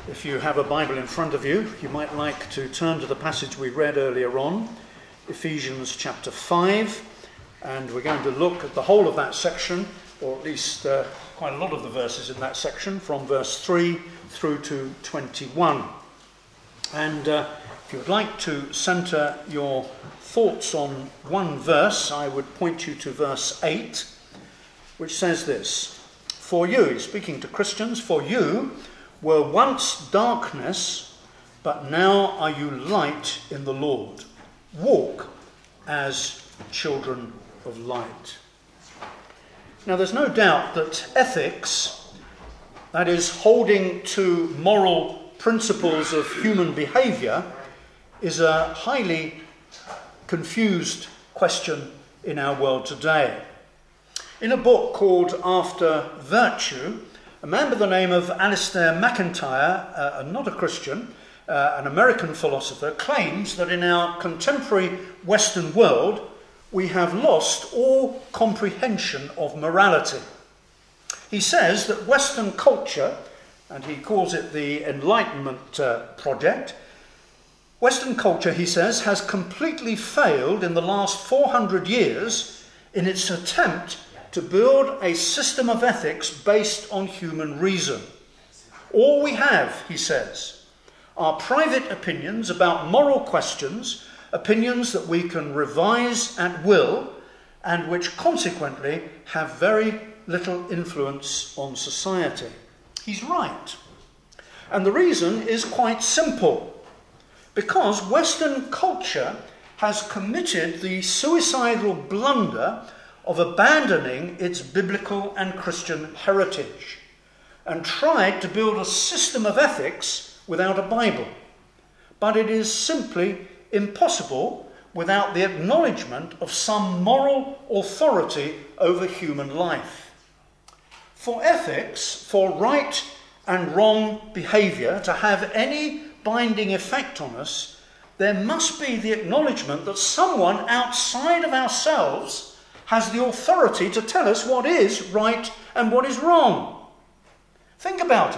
If you have a Bible in front of you, you might like to turn to the passage we read earlier on, Ephesians chapter 5, and we're going to look at the whole of that section, or at least quite a lot of the verses in that section, from verse 3 through to 21. And if you would like to centre your thoughts on one verse, I would point you to verse 8, which says this: "For you," speaking to Christians, "for you were once darkness, but now are you light in the Lord. Walk as children of light." Now, there's no doubt that ethics, that is, holding to moral principles of human behaviour, is a highly confused question in our world today. In a book called After Virtue, a man by the name of Alistair McIntyre, not a Christian, an American philosopher, claims that in our contemporary Western world we have lost all comprehension of morality. He says that Western culture, and he calls it the Enlightenment Project, Western culture, he says, has completely failed in the last 400 years in its attempt to build a system of ethics based on human reason. All we have, he says, are private opinions about moral questions, opinions that we can revise at will, and which consequently have very little influence on society. He's right. And the reason is quite simple. Because Western culture has committed the suicidal blunder of abandoning its biblical and Christian heritage and tried to build a system of ethics without a Bible. But it is simply impossible without the acknowledgement of some moral authority over human life. For ethics, for right and wrong behaviour to have any binding effect on us, there must be the acknowledgement that someone outside of ourselves has the authority to tell us what is right and what is wrong. Think about it.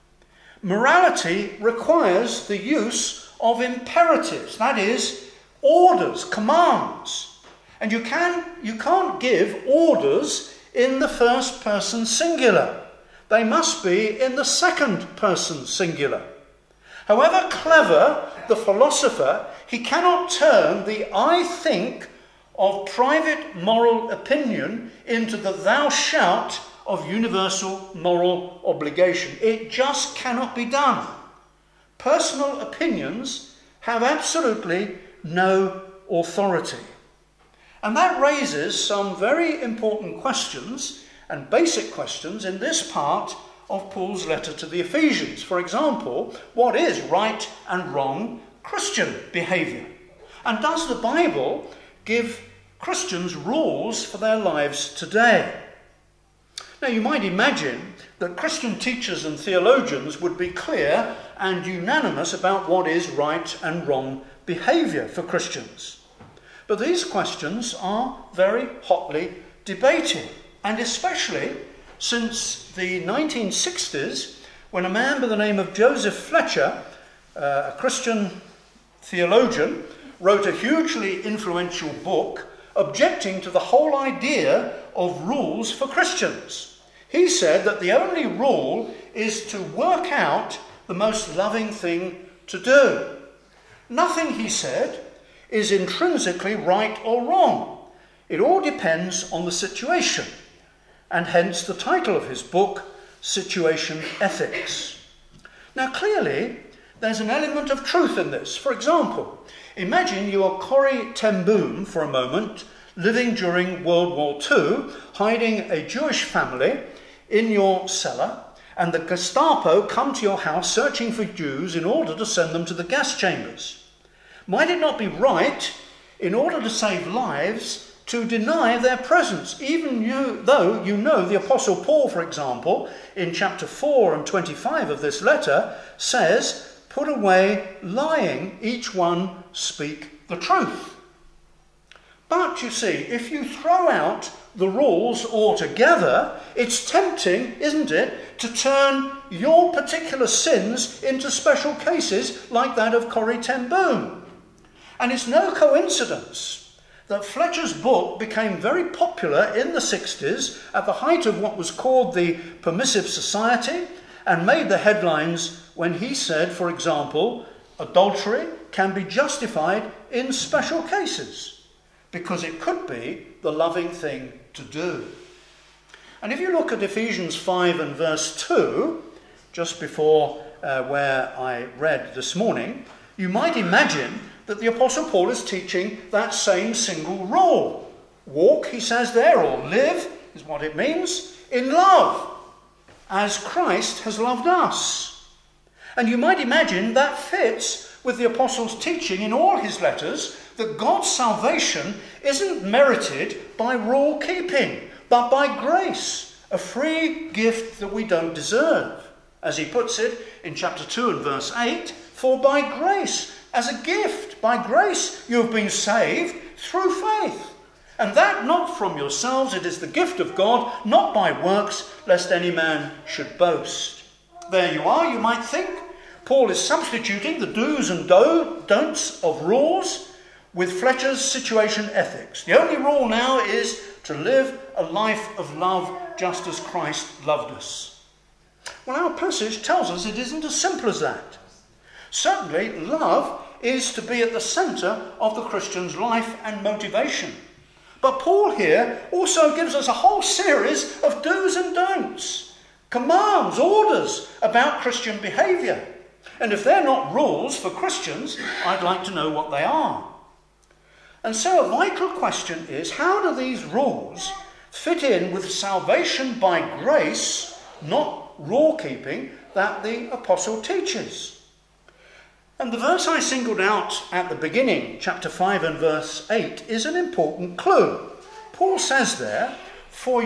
Morality requires the use of imperatives, that is, orders, commands. And you can't give orders in the first person singular. They must be in the second person singular. However clever the philosopher, he cannot turn the "I think" of private moral opinion into the "thou shalt" of universal moral obligation. It just cannot be done. Personal opinions have absolutely no authority. And that raises some very important questions and basic questions in this part of Paul's letter to the Ephesians. For example, what is right and wrong Christian behaviour? And does the Bible give Christians rules for their lives today? Now, you might imagine that Christian teachers and theologians would be clear and unanimous about what is right and wrong behaviour for Christians. But these questions are very hotly debated, and especially since the 1960s, when a man by the name of Joseph Fletcher, a Christian theologian, wrote a hugely influential book objecting to the whole idea of rules for Christians. He said that the only rule is to work out the most loving thing to do. Nothing, he said, is intrinsically right or wrong. It all depends on the situation, and hence the title of his book, Situation Ethics. Now, clearly, there's an element of truth in this. For example, imagine you are Corrie ten Boom for a moment, living during World War II, hiding a Jewish family in your cellar, and the Gestapo come to your house searching for Jews in order to send them to the gas chambers. Might it not be right, in order to save lives, to deny their presence, even though you know the Apostle Paul, for example, in chapter 4 and 25 of this letter, says, "Put away lying, each one speak the truth." But you see, if you throw out the rules altogether, it's tempting, isn't it, to turn your particular sins into special cases like that of Corrie ten Boom. And it's no coincidence that Fletcher's book became very popular in the 60s at the height of what was called the Permissive Society, and made the headlines when he said, for example, adultery can be justified in special cases, because it could be the loving thing to do. And if you look at Ephesians 5 and verse 2, just before where I read this morning, you might imagine that the Apostle Paul is teaching that same single rule. Walk, he says there, or live, is what it means, in love, as Christ has loved us. And you might imagine that fits with the Apostle's teaching in all his letters, that God's salvation isn't merited by rule keeping, but by grace, a free gift that we don't deserve. As he puts it in chapter 2 and verse 8, for by grace, as a gift, by grace you have been saved through faith. And that not from yourselves, it is the gift of God, not by works, lest any man should boast. There you are, you might think. Paul is substituting the do's and don'ts of rules with Fletcher's situation ethics. The only rule now is to live a life of love just as Christ loved us. Well, our passage tells us it isn't as simple as that. Certainly, love is to be at the centre of the Christian's life and motivation. But Paul here also gives us a whole series of do's and don'ts, commands, orders about Christian behaviour. And if they're not rules for Christians, I'd like to know what they are. And so a vital question is, how do these rules fit in with salvation by grace, not rule keeping, that the apostle teaches? And the verse I singled out at the beginning, chapter 5 and verse 8, is an important clue. Paul says there, for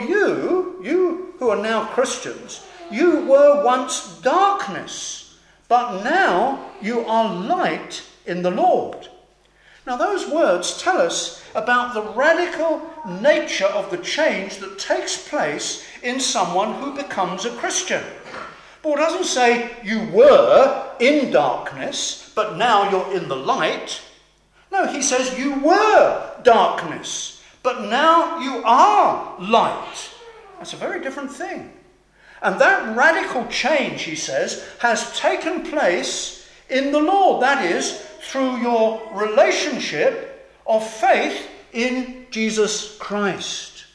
you who are now Christians, you were once darkness, but now you are light in the Lord. Now those words tell us about the radical nature of the change that takes place in someone who becomes a Christian. Paul doesn't say you were in darkness, but now you're in the light. No, he says you were darkness, but now you are light. That's a very different thing. And that radical change, he says, has taken place in the Lord. That is, through your relationship of faith in Jesus Christ.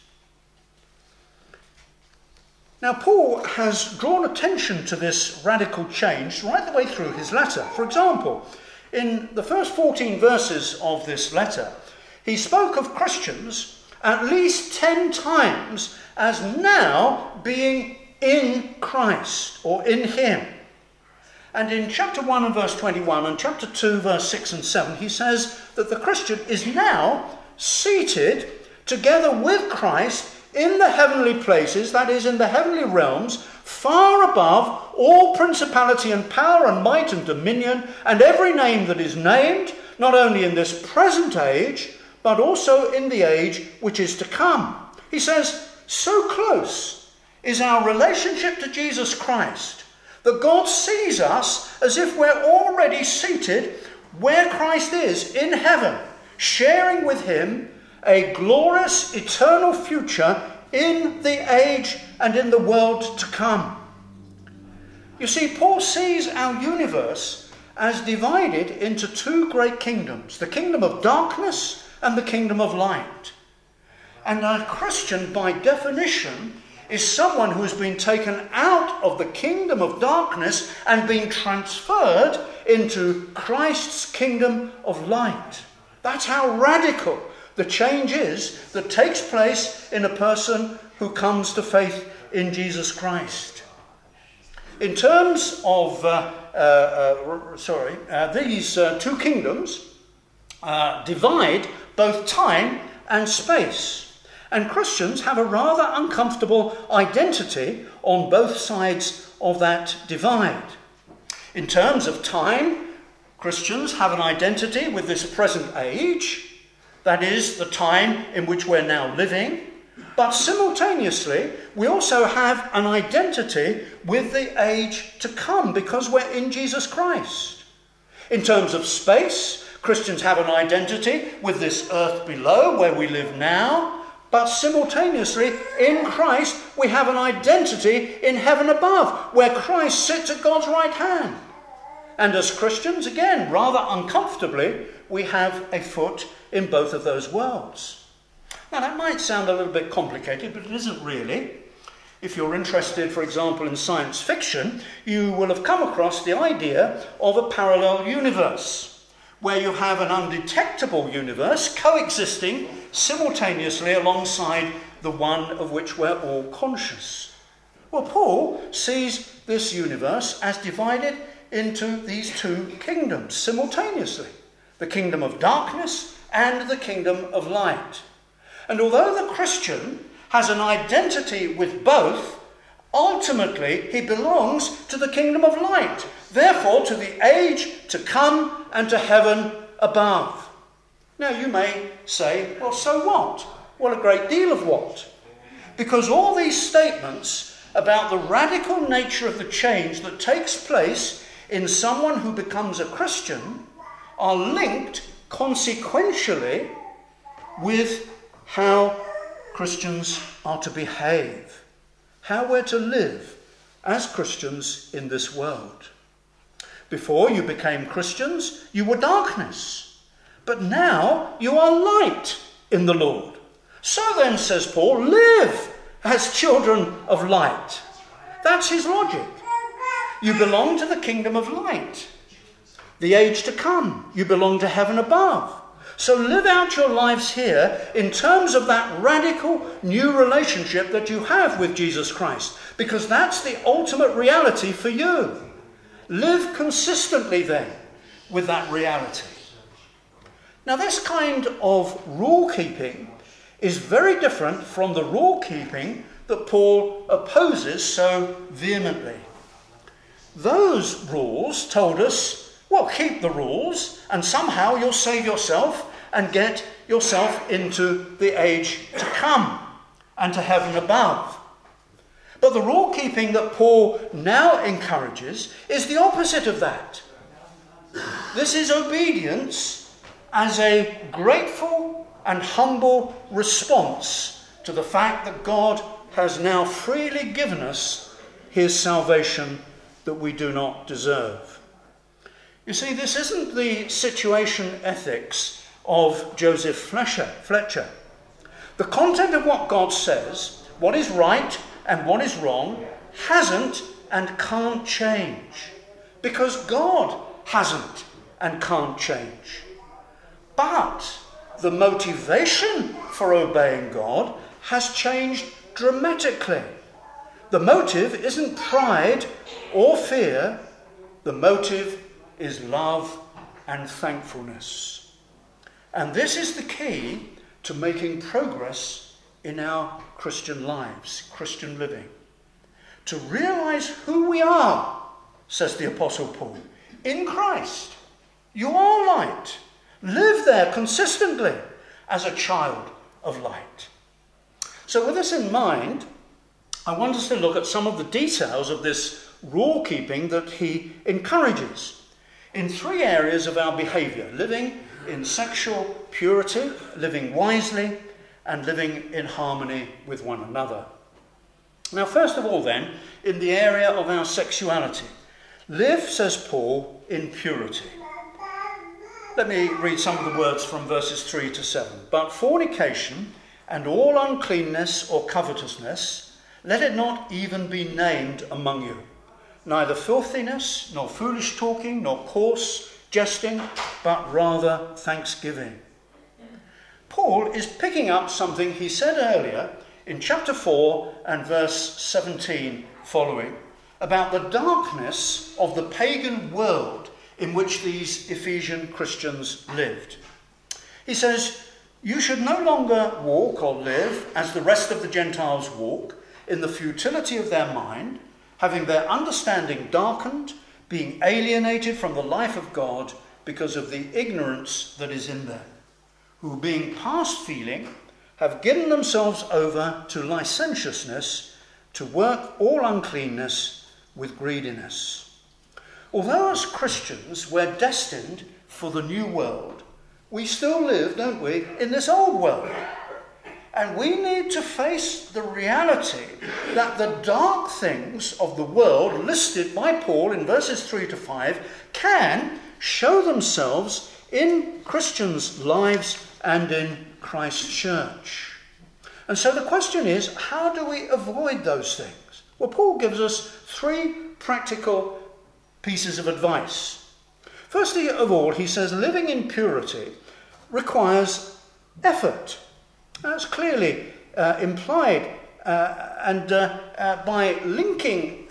Now, Paul has drawn attention to this radical change right the way through his letter. For example, in the first 14 verses of this letter, he spoke of Christians at least 10 times as now being in Christ or in him. And in chapter 1 and verse 21 and chapter 2 verse 6 and 7, he says that the Christian is now seated together with Christ in the heavenly places, that is, in the heavenly realms, far above all principality and power and might and dominion and every name that is named, not only in this present age, but also in the age which is to come. He says, so close is our relationship to Jesus Christ that God sees us as if we're already seated where Christ is, in heaven, sharing with him a glorious eternal future in the age and in the world to come. You see, Paul sees our universe as divided into two great kingdoms, the kingdom of darkness and the kingdom of light. And a Christian, by definition, is someone who has been taken out of the kingdom of darkness and been transferred into Christ's kingdom of light. That's how radical the change is that takes place in a person who comes to faith in Jesus Christ. In terms of these two kingdoms divide both time and space. And Christians have a rather uncomfortable identity on both sides of that divide. In terms of time, Christians have an identity with this present age, that is, the time in which we're now living, But simultaneously, we also have an identity with the age to come because we're in Jesus Christ. In terms of space, Christians have an identity with this earth below where we live now, but simultaneously, in Christ, we have an identity in heaven above, where Christ sits at God's right hand. And as Christians, again, rather uncomfortably, we have a foot in both of those worlds. Now, that might sound a little bit complicated, but it isn't really. If you're interested, for example, in science fiction, you will have come across the idea of a parallel universe, where you have an undetectable universe coexisting simultaneously alongside the one of which we're all conscious. Well, Paul sees this universe as divided into these two kingdoms simultaneously, the kingdom of darkness and the kingdom of light. And although the Christian has an identity with both, ultimately he belongs to the kingdom of light, therefore to the age to come and to heaven above. Now you may say, well, so what? Well, a great deal of what? Because all these statements about the radical nature of the change that takes place in someone who becomes a Christian are linked consequentially with how Christians are to behave, how we're to live as Christians in this world. Before you became Christians, you were darkness, but now you are light in the Lord. So then, says Paul, live as children of light. That's his logic. You belong to the kingdom of light. The age to come, you belong to heaven above. So live out your lives here in terms of that radical new relationship that you have with Jesus Christ, because that's the ultimate reality for you. Live consistently then with that reality. Now, this kind of rule keeping is very different from the rule keeping that Paul opposes so vehemently. Those rules told us, well, keep the rules and somehow you'll save yourself and get yourself into the age to come and to heaven above. But the rule keeping that Paul now encourages is the opposite of that. This is obedience as a grateful and humble response to the fact that God has now freely given us his salvation that we do not deserve. You see, this isn't the situation ethics of Joseph Fletcher. The content of what God says, what is right and what is wrong, hasn't and can't change, because God hasn't and can't change. But the motivation for obeying God has changed dramatically. The motive isn't pride or fear. The motive is love and thankfulness. And this is the key to making progress in our Christian lives, Christian living. To realize who we are, says the Apostle Paul, in Christ. You are light. Live there consistently as a child of light. So with this in mind, I want us to look at some of the details of this rule keeping that he encourages in three areas of our behaviour: living in sexual purity, living wisely, and living in harmony with one another. Now, first of all then, in the area of our sexuality, live, says Paul, in purity. Let me read some of the words from verses 3 to 7. But fornication and all uncleanness or covetousness, let it not even be named among you. Neither filthiness, nor foolish talking, nor coarse jesting, but rather thanksgiving. Paul is picking up something he said earlier in chapter 4 and verse 17 following, about the darkness of the pagan world in which these Ephesian Christians lived. He says, you should no longer walk or live as the rest of the Gentiles walk, in the futility of their mind, having their understanding darkened, being alienated from the life of God because of the ignorance that is in them, who being past feeling have given themselves over to licentiousness, to work all uncleanness with greediness. Although as Christians we're destined for the new world, we still live, don't we, in this old world. And we need to face the reality that the dark things of the world listed by Paul in verses 3 to 5 can show themselves in Christians' lives and in Christ's church. And so the question is, how do we avoid those things? Well, Paul gives us 3 practical pieces of advice. Firstly of all, he says living in purity requires effort. That's clearly implied by linking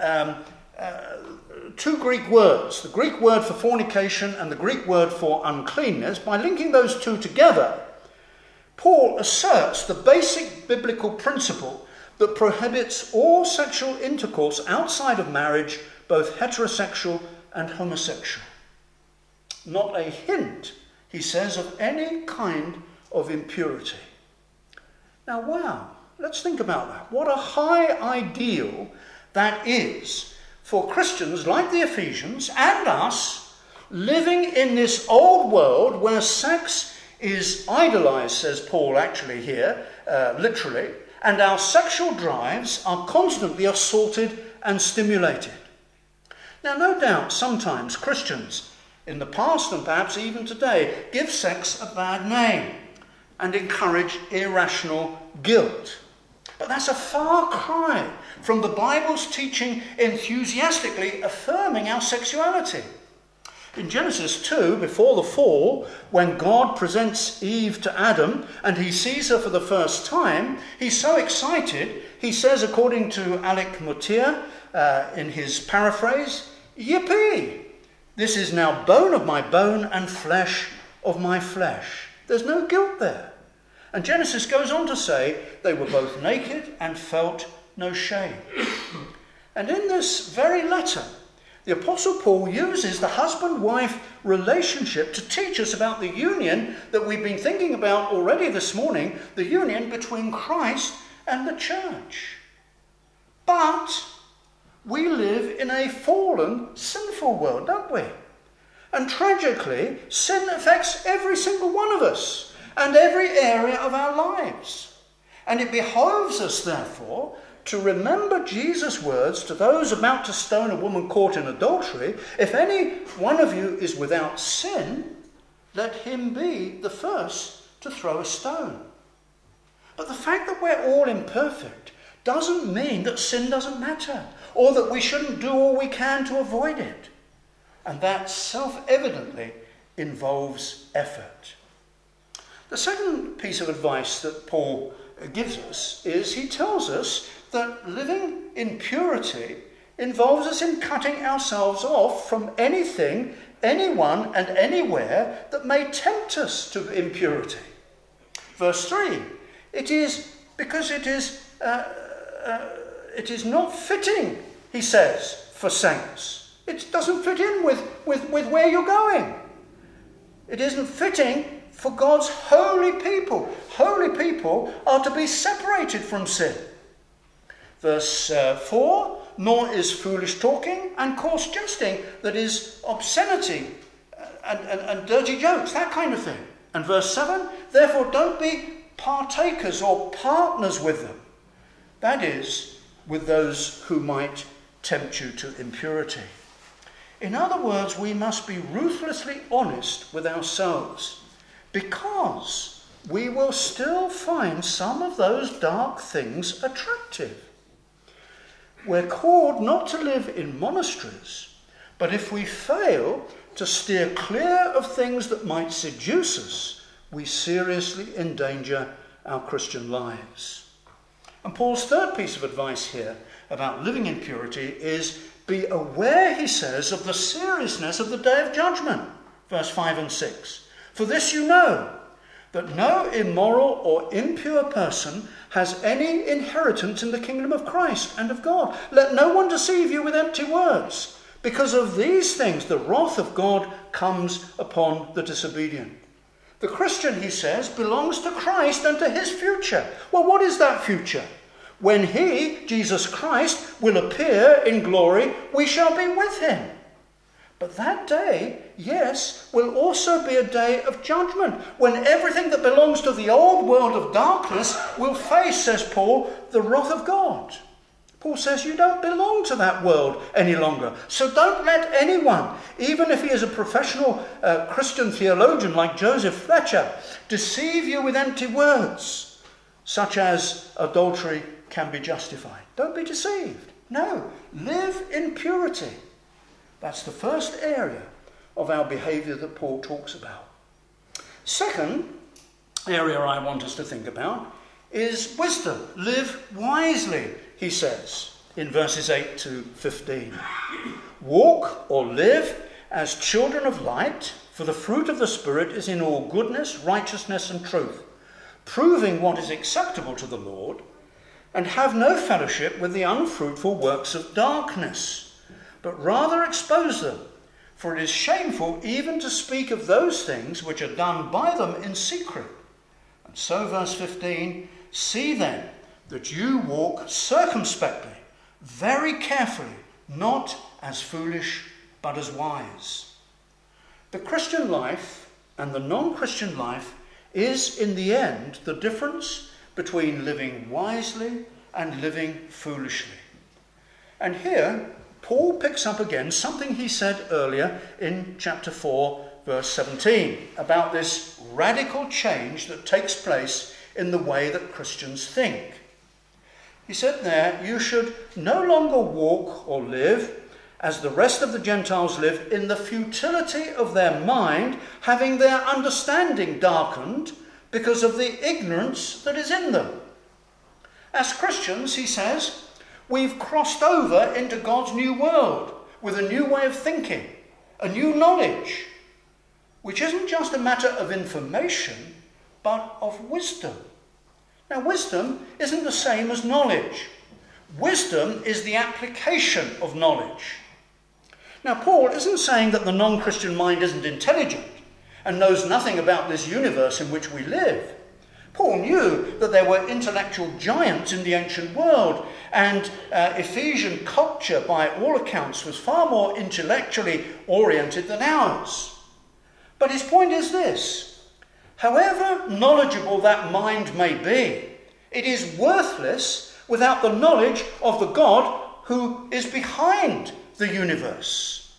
2 Greek words, the Greek word for fornication and the Greek word for uncleanness. By linking those 2 together, Paul asserts the basic biblical principle that prohibits all sexual intercourse outside of marriage, both heterosexual and homosexual. Not a hint, he says, of any kind of impurity. Now, wow, let's think about that. What a high ideal that is for Christians like the Ephesians and us living in this old world where sex is idolized, says Paul actually here, literally, and our sexual drives are constantly assaulted and stimulated. Now, no doubt sometimes Christians in the past and perhaps even today give sex a bad name and encourage irrational guilt. But that's a far cry from the Bible's teaching enthusiastically affirming our sexuality. In Genesis 2, before the fall, when God presents Eve to Adam and he sees her for the first time, he's so excited, he says, according to Alec Motyer in his paraphrase, "Yippee! This is now bone of my bone and flesh of my flesh." There's no guilt there. And Genesis goes on to say they were both naked and felt no shame. And in this very letter, the Apostle Paul uses the husband-wife relationship to teach us about the union that we've been thinking about already this morning, the union between Christ and the church. But we live in a fallen, sinful world, don't we? And tragically, sin affects every single one of us and every area of our lives. And it behoves us, therefore, to remember Jesus' words to those about to stone a woman caught in adultery. If any one of you is without sin, let him be the first to throw a stone. But the fact that we're all imperfect doesn't mean that sin doesn't matter, or that we shouldn't do all we can to avoid it. And that self-evidently involves effort. The second piece of advice that Paul gives us is he tells us that living in purity involves us in cutting ourselves off from anything, anyone and anywhere that may tempt us to impurity. Verse 3, it is because it is not fitting, he says, for saints. It doesn't fit in with where you're going. It isn't fitting for God's holy people. Holy people are to be separated from sin. Verse 4, nor is foolish talking and coarse jesting, that is obscenity and dirty jokes, that kind of thing. And verse 7, therefore don't be partakers or partners with them. That is, with those who might tempt you to impurity. In other words, we must be ruthlessly honest with ourselves, because we will still find some of those dark things attractive. We're called not to live in monasteries, but if we fail to steer clear of things that might seduce us, we seriously endanger our Christian lives. And Paul's third piece of advice here about living in purity is be aware, he says, of the seriousness of the day of judgment. Verse 5 and 6. For this you know, that no immoral or impure person has any inheritance in the kingdom of Christ and of God. Let no one deceive you with empty words. Because of these things the wrath of God comes upon the disobedient. The Christian, he says, belongs to Christ and to his future. Well, what is that future? When he, Jesus Christ, will appear in glory, we shall be with him. But that day, yes, will also be a day of judgment, when everything that belongs to the old world of darkness will face, says Paul, the wrath of God. Paul says you don't belong to that world any longer. So don't let anyone, even if he is a professional Christian theologian like Joseph Fletcher, deceive you with empty words, such as adultery can be justified. Don't be deceived. No, live in purity. That's the first area of our behaviour that Paul talks about. Second area I want us to think about is wisdom. Live wisely, he says in verses 8 to 15. Walk or live as children of light, for the fruit of the Spirit is in all goodness, righteousness and truth, proving what is acceptable to the Lord, and have no fellowship with the unfruitful works of darkness, but rather expose them. For it is shameful even to speak of those things which are done by them in secret. And so, verse 15, see then that you walk circumspectly, very carefully, not as foolish, but as wise. The Christian life and the non-Christian life is, in the end, the difference between living wisely and living foolishly. And here, Paul picks up again something he said earlier in chapter 4, verse 17, about this radical change that takes place in the way that Christians think. He said there, you should no longer walk or live as the rest of the Gentiles live in the futility of their mind, having their understanding darkened because of the ignorance that is in them. As Christians, he says, we've crossed over into God's new world with a new way of thinking, a new knowledge, which isn't just a matter of information, but of wisdom. Now, wisdom isn't the same as knowledge. Wisdom is the application of knowledge. Now, Paul isn't saying that the non-Christian mind isn't intelligent and knows nothing about this universe in which we live. Paul knew that there were intellectual giants in the ancient world, and Ephesian culture, by all accounts, was far more intellectually oriented than ours. But his point is this: however knowledgeable that mind may be, it is worthless without the knowledge of the God who is behind the universe,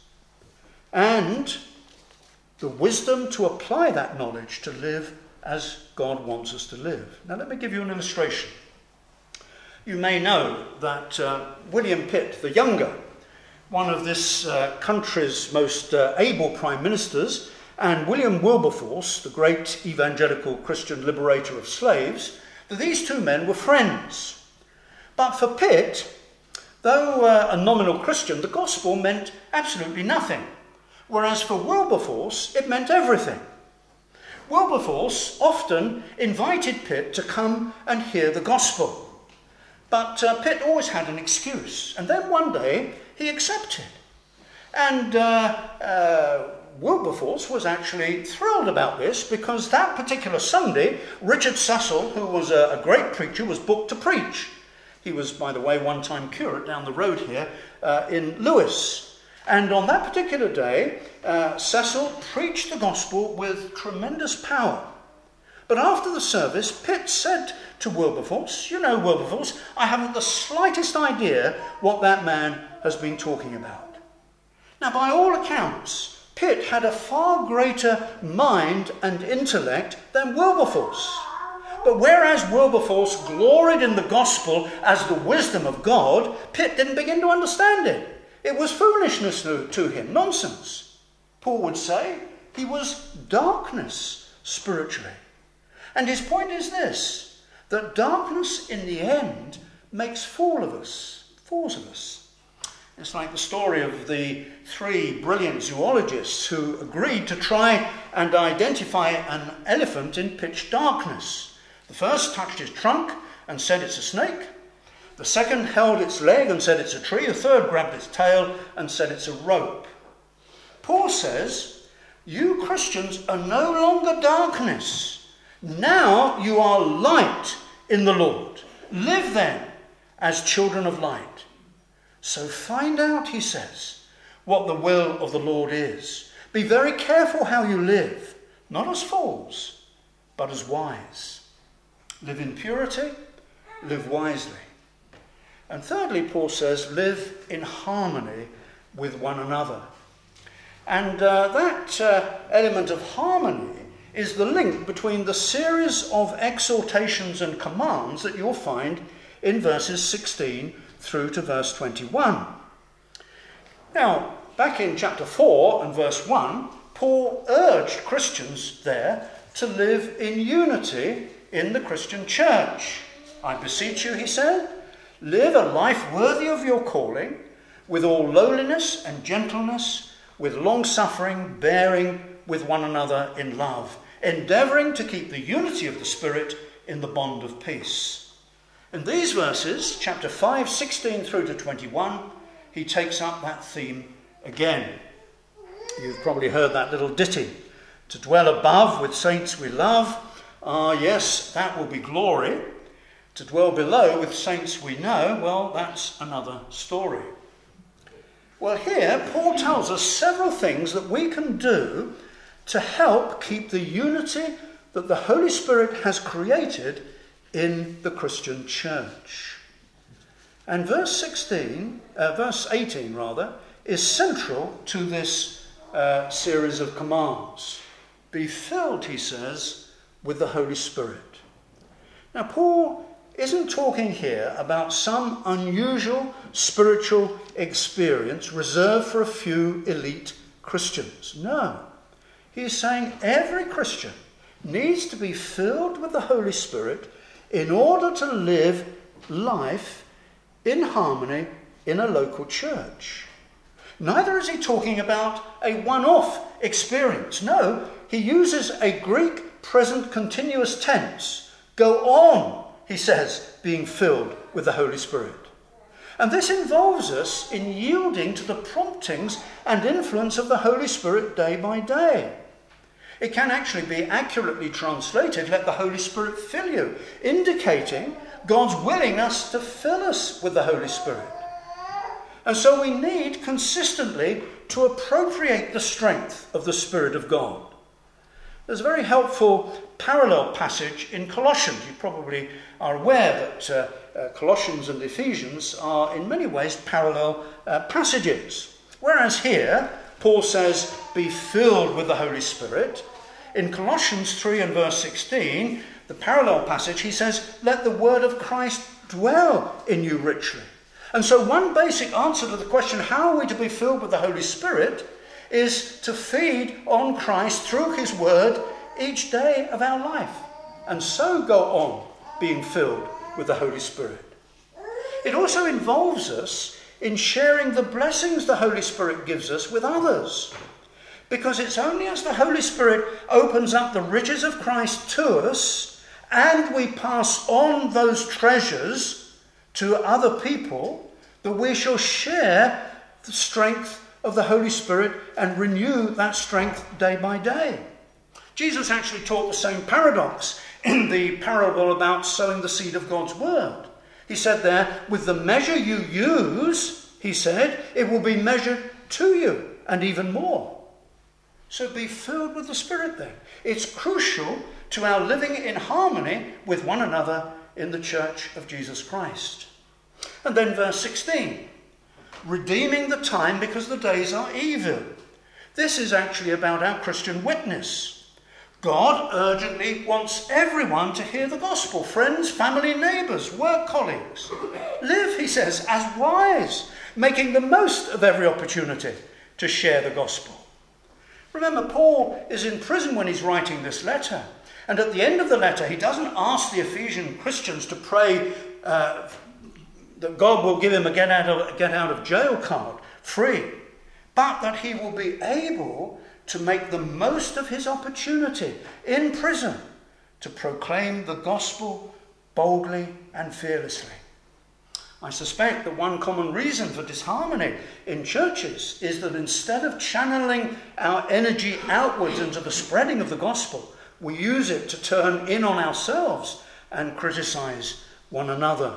and the wisdom to apply that knowledge to live as God wants us to live. Now let me give you an illustration. You may know that William Pitt the Younger, one of this country's most able prime ministers, and William Wilberforce, the great evangelical Christian liberator of slaves, that these two men were friends. But for Pitt, though a nominal Christian, the gospel meant absolutely nothing, whereas for Wilberforce it meant everything. Wilberforce often invited Pitt to come and hear the gospel. But Pitt always had an excuse. And then one day he accepted. And Wilberforce was actually thrilled about this, because that particular Sunday, Richard Cecil, who was a great preacher, was booked to preach. He was, by the way, one-time curate down the road here in Lewes. And on that particular day, Cecil preached the gospel with tremendous power. But after the service, Pitt said to Wilberforce, you know, Wilberforce, I haven't the slightest idea what that man has been talking about. Now, by all accounts, Pitt had a far greater mind and intellect than Wilberforce. But whereas Wilberforce gloried in the gospel as the wisdom of God, Pitt didn't begin to understand it. It was foolishness to him, nonsense. Paul would say he was darkness spiritually. And his point is this, that darkness in the end makes fools of us. It's like the story of the three brilliant zoologists who agreed to try and identify an elephant in pitch darkness. The first touched his trunk and said it's a snake. The second held its leg and said it's a tree. The third grabbed its tail and said it's a rope. Paul says You Christians are no longer darkness. Now you are light in the Lord. Live then as children of light. So find out, he says, what the will of the Lord is. Be very careful how you live, not as fools, but as wise. Live in purity, live wisely. And thirdly, Paul says, live in harmony with one another. And that element of harmony is the link between the series of exhortations and commands that you'll find in verses 16 through to verse 21. Now, back in chapter 4 and verse 1, Paul urged Christians there to live in unity in the Christian church. I beseech you, he said, live a life worthy of your calling, with all lowliness and gentleness, with long-suffering, bearing with one another in love, endeavouring to keep the unity of the Spirit in the bond of peace. In these verses, chapter 5, 16 through to 21, he takes up that theme again. You've probably heard that little ditty. To dwell above with saints we love. Ah, yes, that will be glory. To dwell below with saints we know, well, that's another story. Well, here, Paul tells us several things that we can do to help keep the unity that the Holy Spirit has created in the Christian church. And verse 18 is central to this series of commands. Be filled, he says, with the Holy Spirit. Now, Paul isn't talking here about some unusual spiritual experience reserved for a few elite Christians. No. He's saying every Christian needs to be filled with the Holy Spirit in order to live life in harmony in a local church. Neither is he talking about a one-off experience. No, he uses a Greek present continuous tense. Go on, he says, being filled with the Holy Spirit. And this involves us in yielding to the promptings and influence of the Holy Spirit day by day. It can actually be accurately translated, let the Holy Spirit fill you, indicating God's willingness to fill us with the Holy Spirit. And so we need consistently to appropriate the strength of the Spirit of God. There's a very helpful parallel passage in Colossians. You probably are aware that Colossians and Ephesians are in many ways parallel passages. Whereas here, Paul says, be filled with the Holy Spirit. In Colossians 3 and verse 16, the parallel passage, he says, let the word of Christ dwell in you richly. And so one basic answer to the question, how are we to be filled with the Holy Spirit, is to feed on Christ through his word each day of our life. And so go on being filled with the Holy Spirit. It also involves us in sharing the blessings the Holy Spirit gives us with others. Because it's only as the Holy Spirit opens up the riches of Christ to us and we pass on those treasures to other people that we shall share the strength of the Holy Spirit and renew that strength day by day. Jesus actually taught the same paradox in the parable about sowing the seed of God's word. He said there, with the measure you use, he said, it will be measured to you and even more. So be filled with the Spirit then. It's crucial to our living in harmony with one another in the church of Jesus Christ. And then verse 16, redeeming the time because the days are evil. This is actually about our Christian witness. God urgently wants everyone to hear the gospel. Friends, family, neighbours, work colleagues. Live, he says, as wise, making the most of every opportunity to share the gospel. Remember, Paul is in prison when he's writing this letter. And at the end of the letter, he doesn't ask the Ephesian Christians to pray that God will give him a get out of jail card free, but that he will be able to make the most of his opportunity in prison to proclaim the gospel boldly and fearlessly. I suspect that one common reason for disharmony in churches is that instead of channeling our energy outwards into the spreading of the gospel, we use it to turn in on ourselves and criticize one another.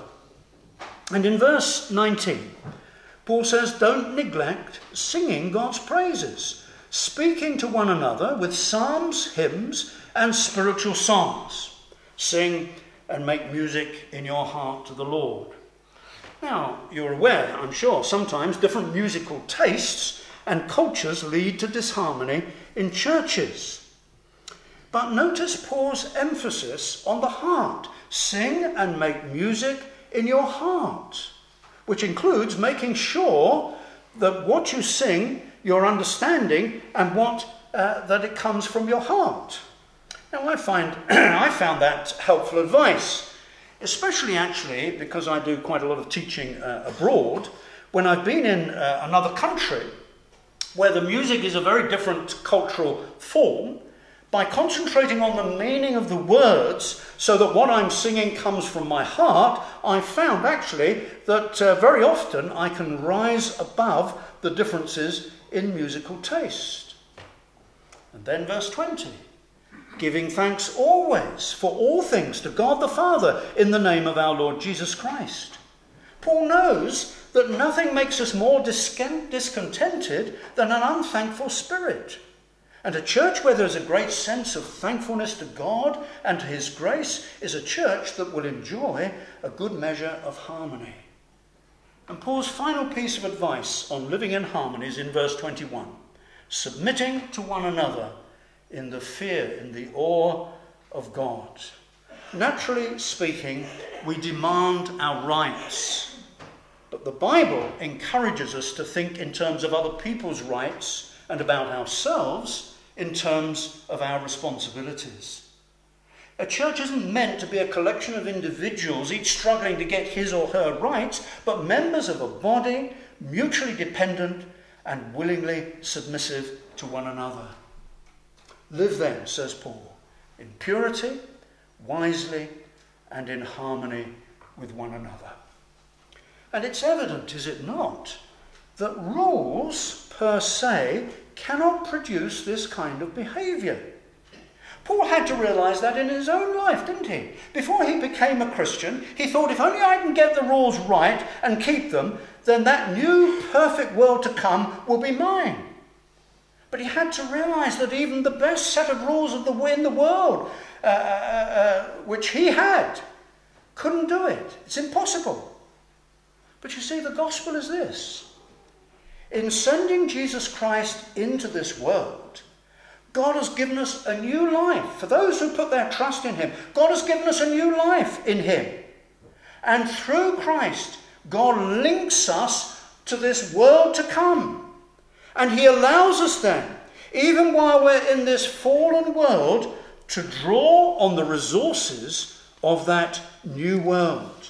And in verse 19, Paul says, don't neglect singing God's praises, speaking to one another with psalms, hymns, and spiritual songs. Sing and make music in your heart to the Lord. Now, you're aware, I'm sure, sometimes different musical tastes and cultures lead to disharmony in churches. But notice Paul's emphasis on the heart. Sing and make music in your heart, which includes making sure that what you sing, you're understanding, and that it comes from your heart. Now, I found that helpful advice, especially actually because I do quite a lot of teaching abroad. When I've been in another country where the music is a very different cultural form, by concentrating on the meaning of the words so that what I'm singing comes from my heart, I found actually that very often I can rise above the differences in musical taste. And then verse 20, giving thanks always for all things to God the Father in the name of our Lord Jesus Christ. Paul knows that nothing makes us more discontented than an unthankful spirit. And a church where there's a great sense of thankfulness to God and to his grace is a church that will enjoy a good measure of harmony. And Paul's final piece of advice on living in harmony is in verse 21. Submitting to one another in the fear, in the awe of God. Naturally speaking, we demand our rights. But the Bible encourages us to think in terms of other people's rights and about ourselves in terms of our responsibilities. A church isn't meant to be a collection of individuals, each struggling to get his or her rights, but members of a body, mutually dependent and willingly submissive to one another. Live then, says Paul, in purity, wisely, and in harmony with one another. And it's evident, is it not, that rules per se cannot produce this kind of behaviour. Paul had to realise that in his own life, didn't he? Before he became a Christian, he thought, if only I can get the rules right and keep them, then that new perfect world to come will be mine. But he had to realise that even the best set of rules in the world, which he had, couldn't do it. It's impossible. But you see, the gospel is this. In sending Jesus Christ into this world, God has given us a new life. For those who put their trust in him, God has given us a new life in him. And through Christ, God links us to this world to come. And he allows us then, even while we're in this fallen world, to draw on the resources of that new world.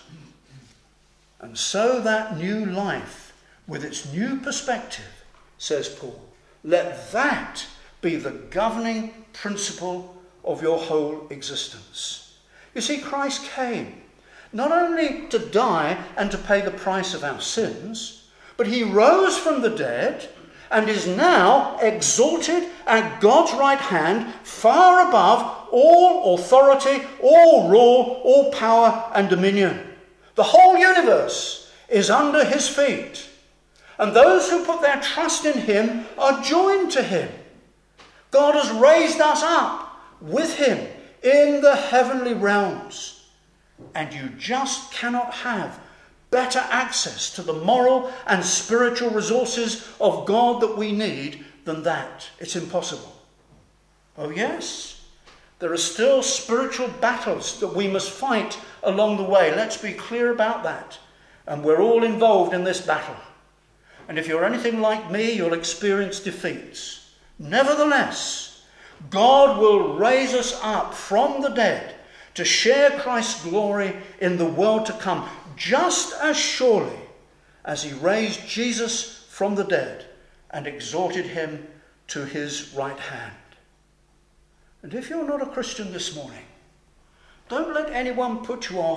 And so that new life, with its new perspective, says Paul, let that be the governing principle of your whole existence. You see, Christ came not only to die and to pay the price of our sins, but he rose from the dead and is now exalted at God's right hand, far above all authority, all rule, all power and dominion. The whole universe is under his feet. And those who put their trust in him are joined to him. God has raised us up with him in the heavenly realms. And you just cannot have better access to the moral and spiritual resources of God that we need than that. It's impossible. Oh yes, there are still spiritual battles that we must fight along the way. Let's be clear about that. And we're all involved in this battle. And if you're anything like me, you'll experience defeats. Nevertheless, God will raise us up from the dead to share Christ's glory in the world to come, just as surely as he raised Jesus from the dead and exalted him to his right hand. And if you're not a Christian this morning, don't let anyone put you off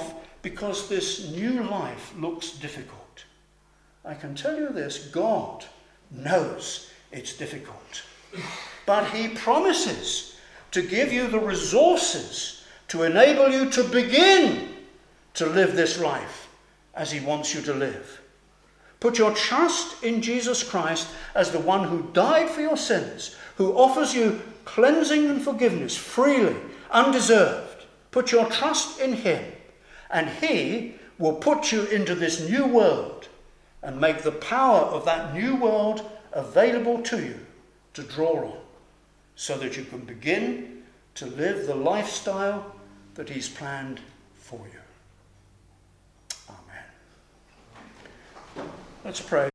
because this new life looks difficult. I can tell you this, God knows it's difficult. But he promises to give you the resources to enable you to begin to live this life as he wants you to live. Put your trust in Jesus Christ as the one who died for your sins, who offers you cleansing and forgiveness freely, undeserved. Put your trust in him, and he will put you into this new world and make the power of that new world available to you to draw on, so that you can begin to live the lifestyle that he's planned for you. Amen. Let's pray.